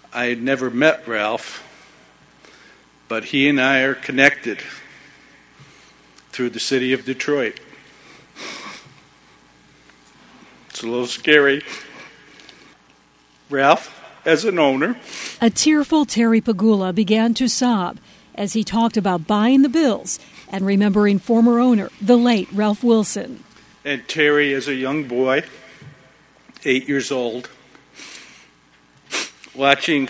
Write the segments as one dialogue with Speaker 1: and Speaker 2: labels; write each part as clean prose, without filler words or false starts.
Speaker 1: I had never met Ralph, but he and I are connected through the city of Detroit. It's a little scary. Ralph, as an owner.
Speaker 2: A tearful Terry Pegula began to sob as he talked about buying the Bills and remembering former owner, the late Ralph Wilson.
Speaker 1: And Terry, as a young boy, 8 years old, watching,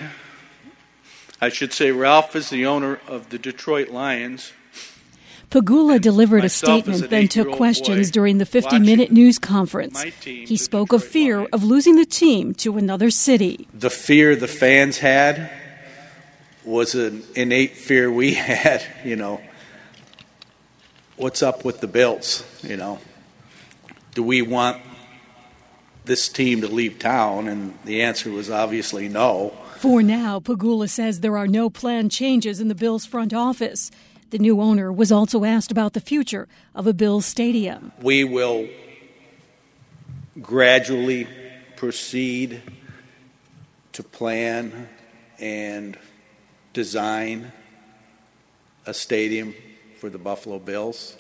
Speaker 1: Ralph is the owner of the Detroit Lions.
Speaker 2: Pegula delivered a statement, then took questions during the 50-minute news conference. He spoke of fear of losing the team to another city.
Speaker 1: The fear the fans had was an innate fear we had, What's up with the Bills, Do we want this team to leave town? And the answer was obviously no.
Speaker 2: For now, Pegula says there are no planned changes in the Bills front office. The new owner was also asked about the future of a Bills stadium.
Speaker 1: We will gradually proceed to plan and design a stadium for the Buffalo Bills.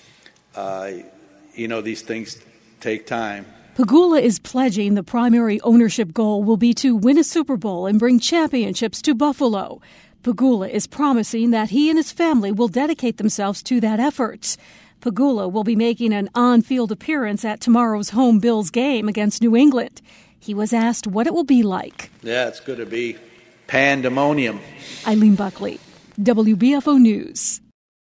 Speaker 1: These things take time.
Speaker 2: Pegula is pledging the primary ownership goal will be to win a Super Bowl and bring championships to Buffalo. Pegula is promising that he and his family will dedicate themselves to that effort. Pegula will be making an on-field appearance at tomorrow's home Bills game against New England. He was asked what it will be like.
Speaker 1: Yeah, it's going to be pandemonium.
Speaker 2: Eileen Buckley, WBFO News.